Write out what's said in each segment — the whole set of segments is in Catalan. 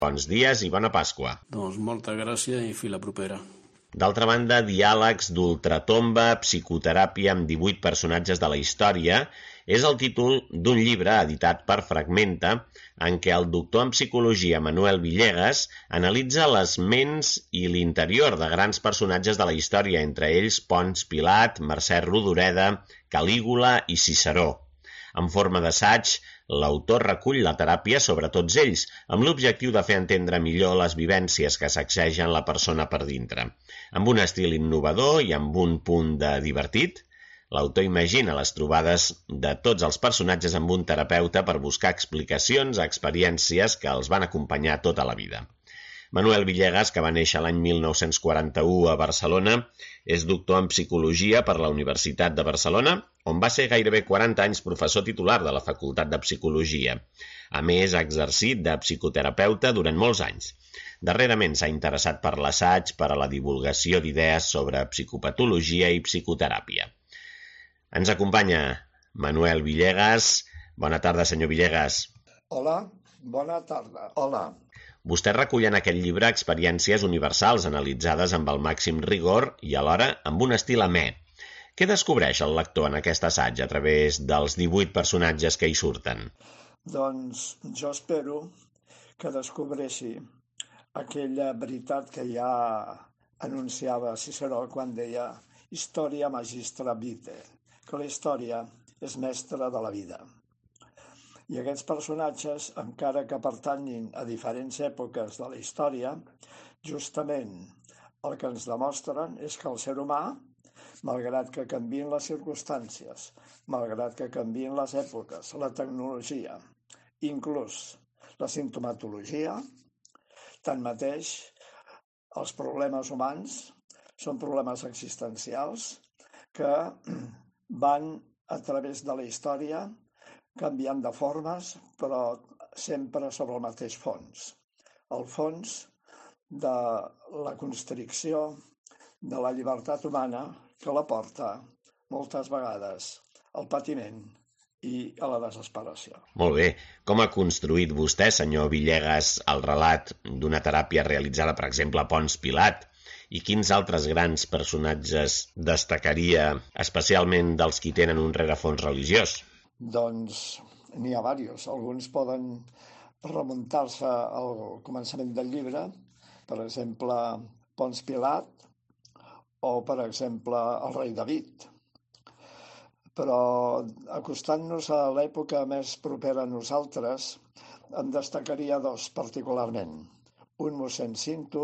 Bons dies i bona Pasqua. Doncs molta gràcia i fins la propera. D'altra banda, Diàlegs d'ultratomba, psicoteràpia amb 18 personatges de la història, és el títol d'un llibre editat per Fragmenta en què el doctor en psicologia Manuel Villegas analitza les ments i l'interior de grans personatges de la història, entre ells Ponç Pilat, Mercè Rodoreda, Calígula i Ciceró. En forma d'assaig, l'autor recull la teràpia sobre tots ells, amb l'objectiu de fer entendre millor les vivències que sacsegen la persona per dintre. Amb un estil innovador i amb un punt de divertit, l'autor imagina les trobades de tots els personatges amb un terapeuta per buscar explicacions a experiències que els van acompanyar tota la vida. Manuel Villegas, que va néixer l'any 1941 a Barcelona, és doctor en Psicologia per la Universitat de Barcelona, on va ser gairebé 40 anys professor titular de la Facultat de Psicologia. A més, ha exercit de psicoterapeuta durant molts anys. Darrerament s'ha interessat per l'assaig, per a la divulgació d'idees sobre psicopatologia i psicoteràpia. Ens acompanya Manuel Villegas. Bona tarda, senyor Villegas. Hola, bona tarda. Hola. Vostè recull en aquest llibre experiències universals analitzades amb el màxim rigor i alhora amb un estil amè. Què descobreix el lector en aquest assaig a través dels 18 personatges que hi surten? Doncs jo espero que descobreixi aquella veritat que ja anunciava Ciceró quan deia «Historia magistra vitae», que la història és mestra de la vida. I aquests personatges, encara que pertanyin a diferents èpoques de la història, justament el que ens demostren és que el ser humà, malgrat que canvien les circumstàncies, malgrat que canvien les èpoques, la tecnologia, inclús la simptomatologia, tanmateix, els problemes humans són problemes existencials que van a través de la història canviant de formes, però sempre sobre el mateix fons. El fons de la constricció de la llibertat humana que la porta moltes vegades al patiment i a la desesperació. Molt bé. Com ha construït vostè, senyor Villegas, el relat d'una teràpia realitzada, per exemple, a Ponç Pilat? I quins altres grans personatges destacaria, especialment dels qui tenen un rerefons religiós? Doncs n'hi ha diversos. Alguns poden remuntar-se al començament del llibre, per exemple, Ponç Pilat o, per exemple, el rei David. Però acostant-nos a l'època més propera a nosaltres, en destacaria dos particularment. Un mossèn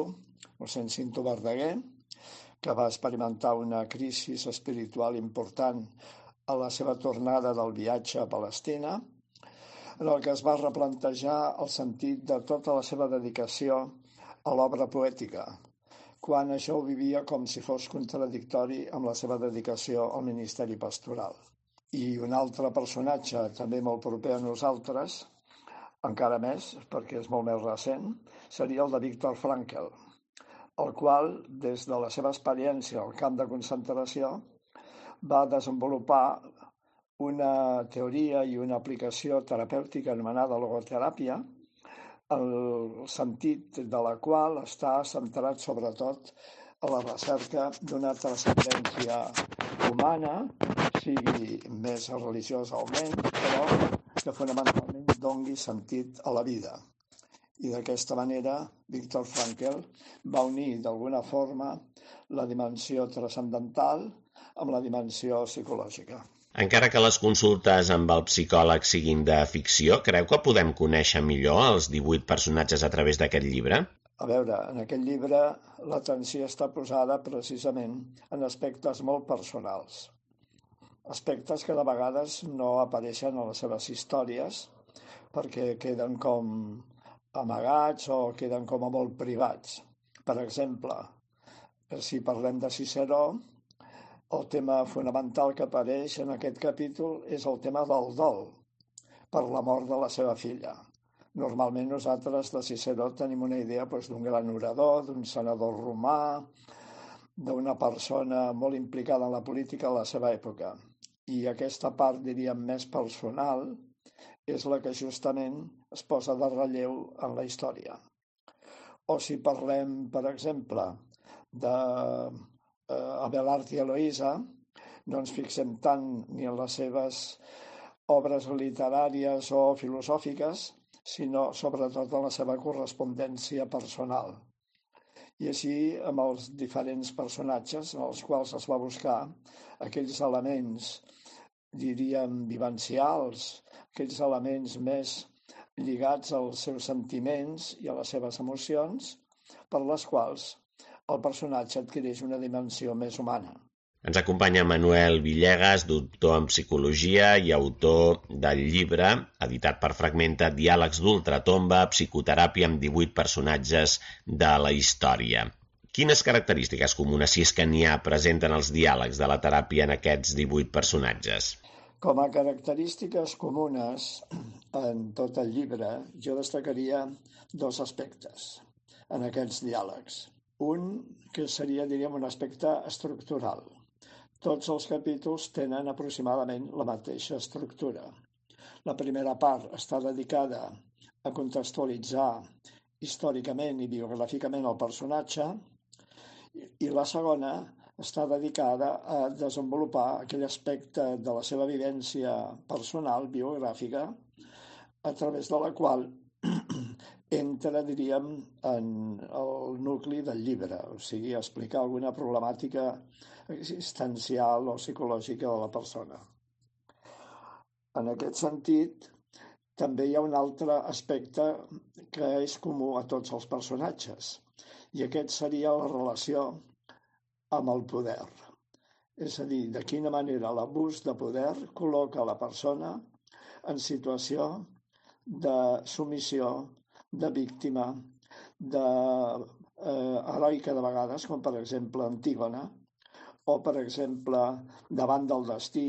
Cinto Verdaguer, que va experimentar una crisi espiritual important a la seva tornada del viatge a Palestina, en el que es va replantejar el sentit de tota la seva dedicació a l'obra poètica, quan això ho vivia com si fos contradictori amb la seva dedicació al ministeri pastoral. I un altre personatge també molt proper a nosaltres, encara més, perquè és molt més recent, seria el de Viktor Frankl, el qual, des de la seva experiència al camp de concentració, va desenvolupar una teoria i una aplicació terapèutica anomenada logoteràpia, el sentit de la qual està centrat sobretot a la recerca d'una transcendència humana, sigui més religiosa o menys, però que fonamentalment doni sentit a la vida. I d'aquesta manera, Viktor Frankl va unir d'alguna forma la dimensió transcendental amb la dimensió psicològica. Encara que les consultes amb el psicòleg siguin de ficció, creu que podem conèixer millor els 18 personatges a través d'aquest llibre? A veure, en aquest llibre l'atenció està posada precisament en aspectes molt personals. Aspectes que de vegades no apareixen a les seves històries perquè queden com amagats o queden com a molt privats. Per exemple, si parlem de Ciceró, el tema fonamental que apareix en aquest capítol és el tema del dol per la mort de la seva filla. Normalment nosaltres de Ciceró tenim una idea d'un gran orador, d'un senador romà, d'una persona molt implicada en la política de la seva època. I aquesta part, diríem, més personal és la que justament es posa de relleu en la història. O si parlem, per exemple, d'Abelard i Eloïsa, no ens fixem tant ni en les seves obres literàries o filosòfiques, sinó sobretot en la seva correspondència personal. I així amb els diferents personatges en els quals es va buscar aquells elements, diríem, vivencials, aquells elements més lligats als seus sentiments i a les seves emocions, per les quals el personatge adquireix una dimensió més humana. Ens acompanya Manuel Villegas, doctor en Psicologia i autor del llibre, editat per Fragmenta, Diàlegs d'ultratomba, psicoteràpia amb 18 personatges de la història. Quines característiques comunes, si és que n'hi ha, presenten els diàlegs de la teràpia en aquests 18 personatges? Com a característiques comunes en tot el llibre, jo destacaria dos aspectes en aquests diàlegs. Un, que seria, diríem, un aspecte estructural. Tots els capítols tenen aproximadament la mateixa estructura. La primera part està dedicada a contextualitzar històricament i biogràficament el personatge i la segona està dedicada a desenvolupar aquell aspecte de la seva vivència personal, biogràfica, a través de la qual entra, diríem, en el nucli del llibre, o sigui, explicar alguna problemàtica existencial o psicològica de la persona. En aquest sentit, també hi ha un altre aspecte que és comú a tots els personatges, i aquest seria la relació amb el poder. És a dir, de quina manera l'abús de poder col·loca la persona en situació de submissió, de víctima, heroica de vegades, com per exemple Antígona, o per exemple davant del destí,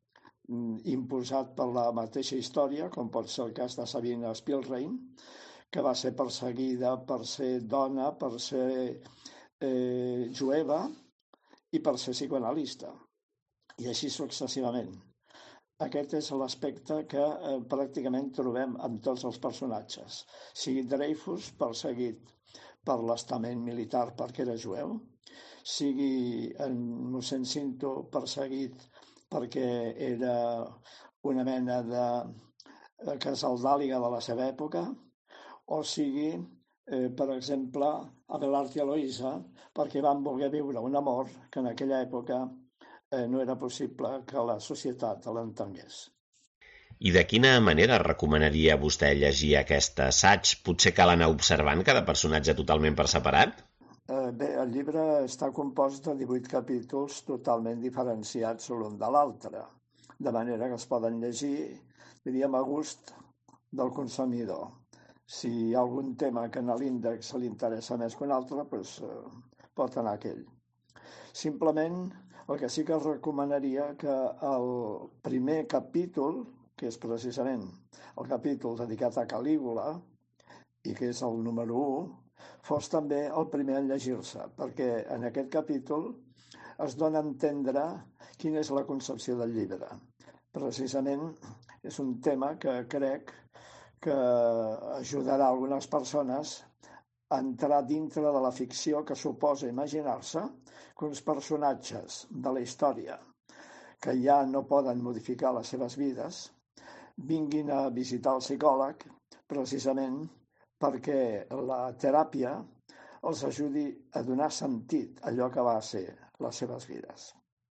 imposat per la mateixa història, com pot ser el cas de Sabina Spielrein, que va ser perseguida per ser dona, per ser jueva i per ser psicoanalista, i així successivament. Aquest és l'aspecte que pràcticament trobem en tots els personatges. Sigui Dreyfus, perseguit per l'estament militar perquè era jueu, sigui en mossèn Cinto, perseguit perquè era una mena de casaldàliga de la seva època, o sigui, per exemple, Abelard i Eloïsa, perquè van voler viure un amor que en aquella època no era possible que la societat l'entengués. I de quina manera recomanaria vostè llegir aquest assaig? Potser cal anar observant cada personatge totalment per separat? Bé, el llibre està compost de 18 capítols totalment diferenciats l'un de l'altre, de manera que es poden llegir, diríem, a gust del consumidor. Si hi ha algun tema que a l'índex li interessa més que un altre, doncs pot anar aquell. Simplement, el que sí que recomanaria que el primer capítol, que és precisament el capítol dedicat a Calígula, i que és el número 1, fos també el primer en llegir-se, perquè en aquest capítol es dona a entendre quina és la concepció del llibre. Precisament és un tema que crec que ajudarà algunes persones a entrar dintre de la ficció que suposa imaginar-se que uns personatges de la història que ja no poden modificar les seves vides vinguin a visitar el psicòleg precisament perquè la teràpia els ajudi a donar sentit a allò que va ser les seves vides.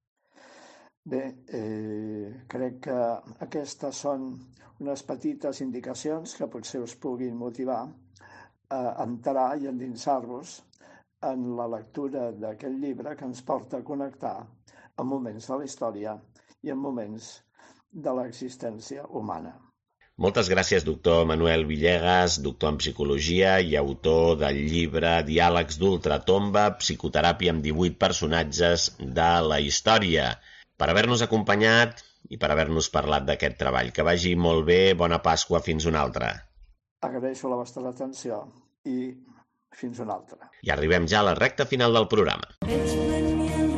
Bé, crec que aquestes són unes petites indicacions que potser us puguin motivar a entrar i endinsar-vos en la lectura d'aquest llibre que ens porta a connectar amb moments de la història i amb moments de l'existència humana. Moltes gràcies, doctor Manuel Villegas, doctor en Psicologia i autor del llibre Diàlegs d'ultratomba, psicoteràpia amb 18 personatges de la història, per haver-nos acompanyat i per haver-nos parlat d'aquest treball. Que vagi molt bé, bona Pasqua, fins una altra. Agraeixo la vostra atenció i fins una altra. I arribem ja a la recta final del programa.